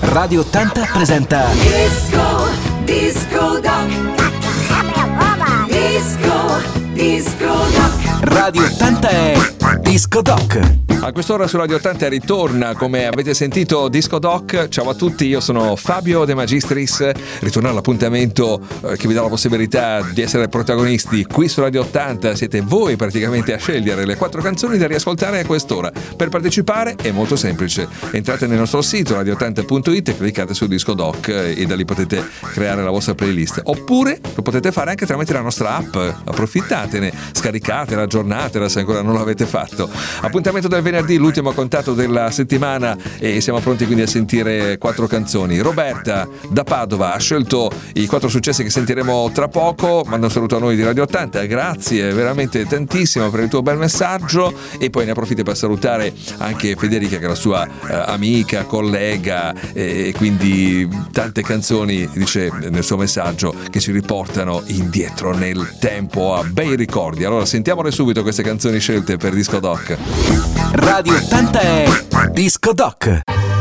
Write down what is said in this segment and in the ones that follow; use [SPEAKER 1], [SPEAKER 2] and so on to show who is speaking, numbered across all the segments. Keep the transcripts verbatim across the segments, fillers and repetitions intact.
[SPEAKER 1] Radio ottanta presenta
[SPEAKER 2] Disco, Disco Doc. Disco, Disco Doc.
[SPEAKER 1] Radio ottanta è Disco Doc.
[SPEAKER 3] A quest'ora su Radio ottanta ritorna, come avete sentito, Disco Doc. Ciao a tutti, io sono Fabio De Magistris. Ritorna all'appuntamento eh, che vi dà la possibilità di essere protagonisti qui su Radio ottanta. Siete voi praticamente a scegliere le quattro canzoni da riascoltare a quest'ora. Per partecipare è molto semplice. Entrate nel nostro sito radio ottanta punto it e cliccate su Disco Doc e da lì potete creare la vostra playlist. Oppure lo potete fare anche tramite la nostra app. Approfittatene, scaricatela, aggiornatela se ancora non l'avete fatto. Appuntamento del venerdì, l'ultimo contatto della settimana, e siamo pronti quindi a sentire quattro canzoni. Roberta da Padova ha scelto i quattro successi che sentiremo tra poco. Manda un saluto a noi di Radio ottanta, grazie veramente tantissimo per il tuo bel messaggio, e poi ne approfitto per salutare anche Federica, che è la sua eh, amica, collega, e quindi tante canzoni, dice nel suo messaggio, che ci riportano indietro nel tempo a bei ricordi. Allora sentiamole subito queste canzoni scelte per Disco Doc.
[SPEAKER 1] Radio ottanta è Disco Doc.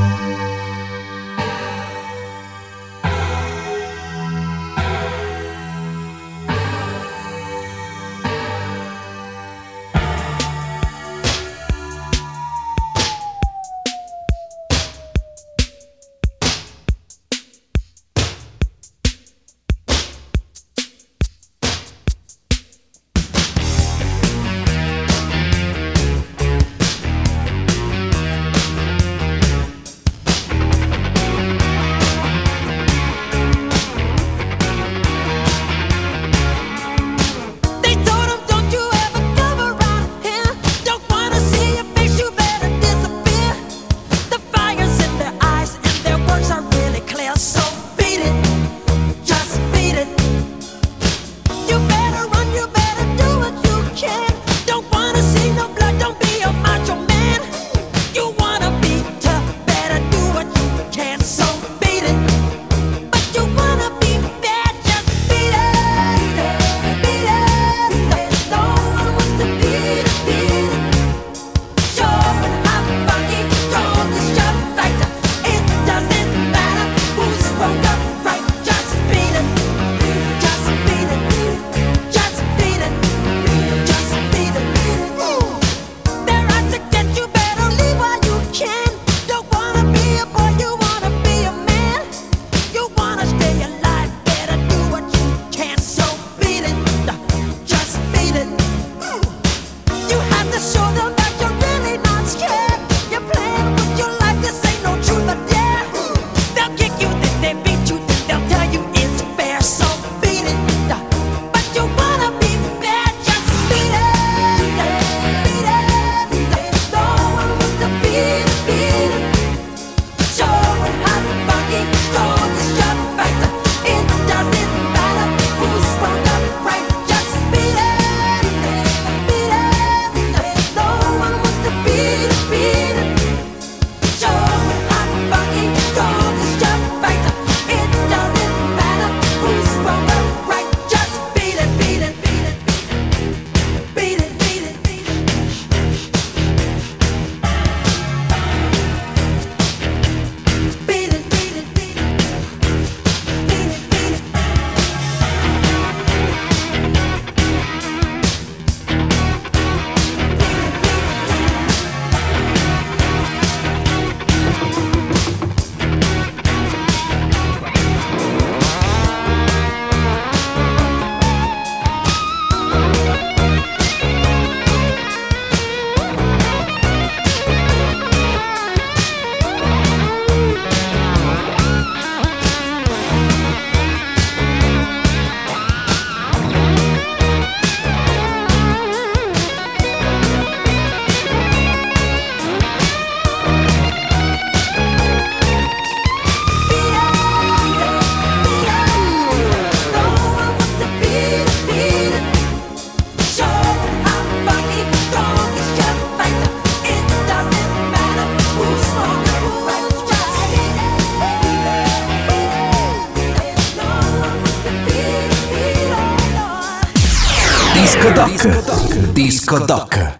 [SPEAKER 1] Disco Doc. Disco Doc.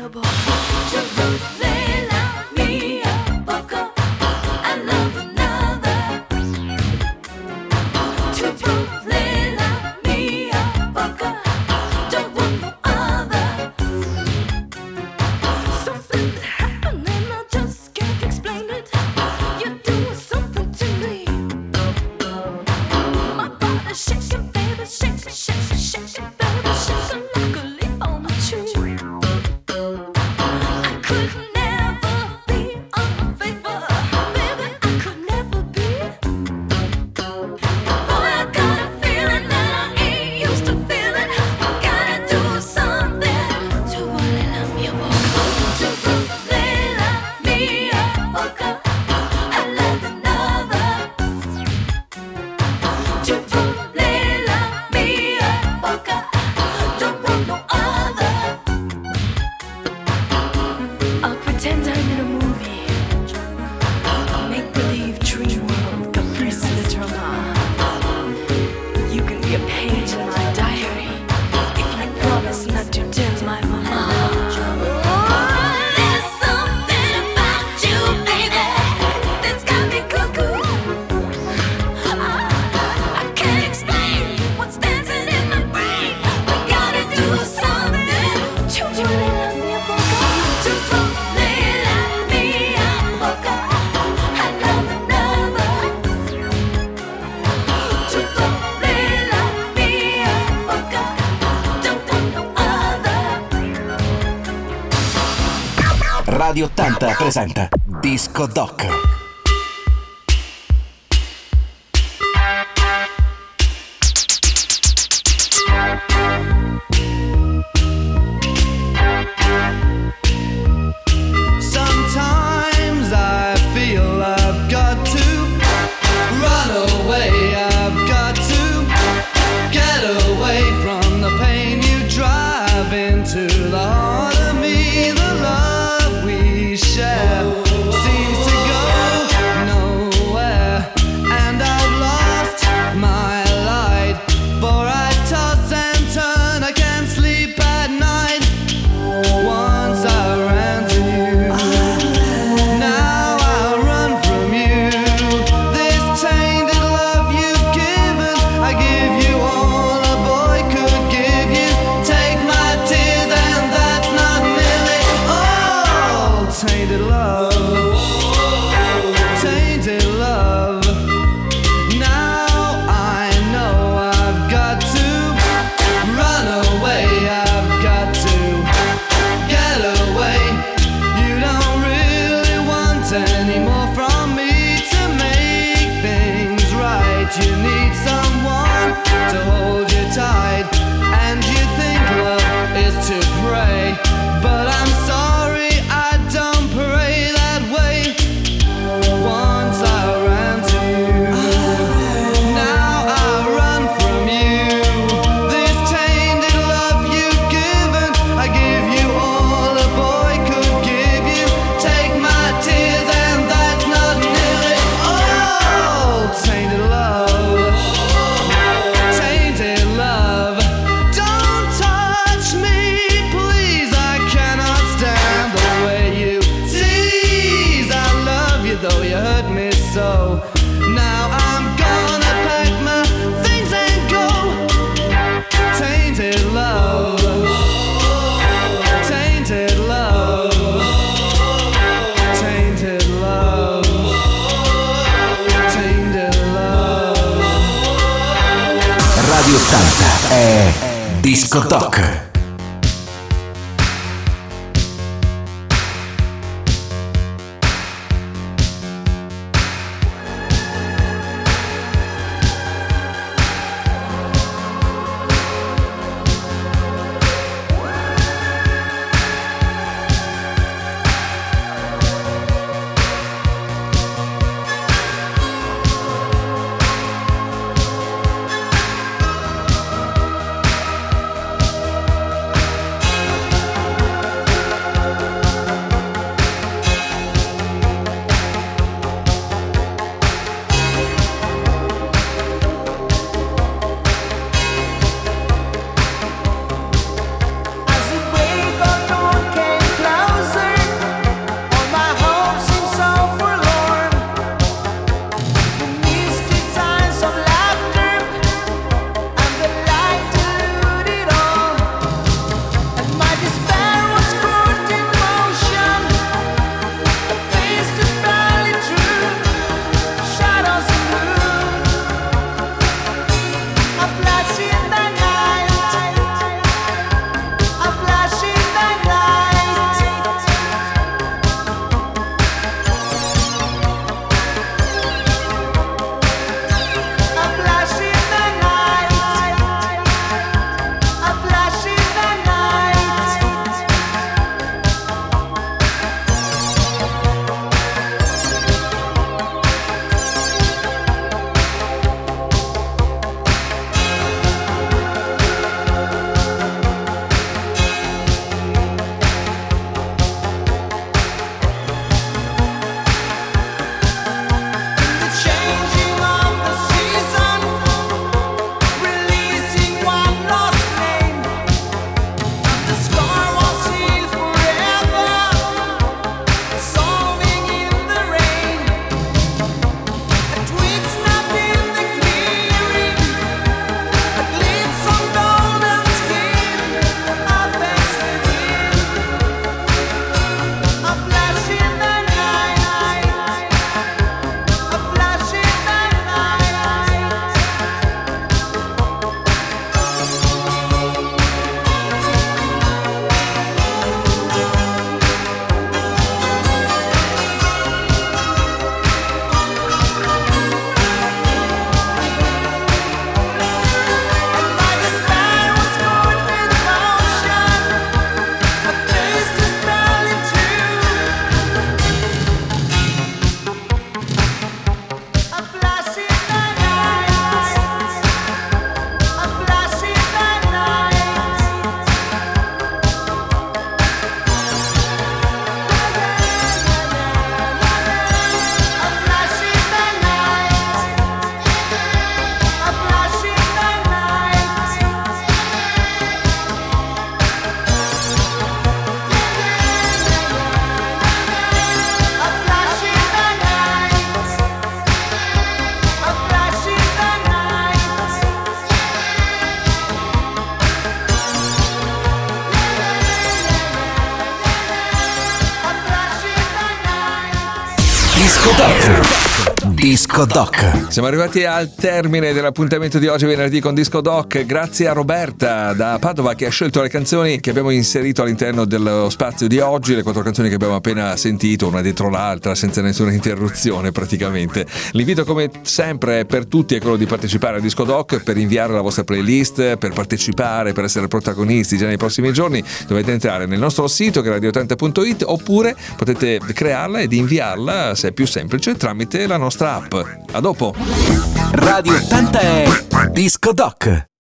[SPEAKER 1] Radio ottanta presenta Disco Doc. ottanta è Disco Doc. Disco Doc. Disco Doc.
[SPEAKER 3] Siamo arrivati al termine dell'appuntamento di oggi venerdì con Disco Doc. Grazie a Roberta da Padova che ha scelto le canzoni che abbiamo inserito all'interno dello spazio di oggi, le quattro canzoni che abbiamo appena sentito, una dietro l'altra, senza nessuna interruzione praticamente. L'invito come sempre per tutti è quello di partecipare a Disco Doc, per inviare la vostra playlist, per partecipare, per essere protagonisti già nei prossimi giorni. Dovete entrare nel nostro sito che è radio ottanta punto it, oppure potete crearla ed inviarla, se è più semplice, tramite la nostra app. A dopo.
[SPEAKER 1] Radio ottanta è Disco Doc.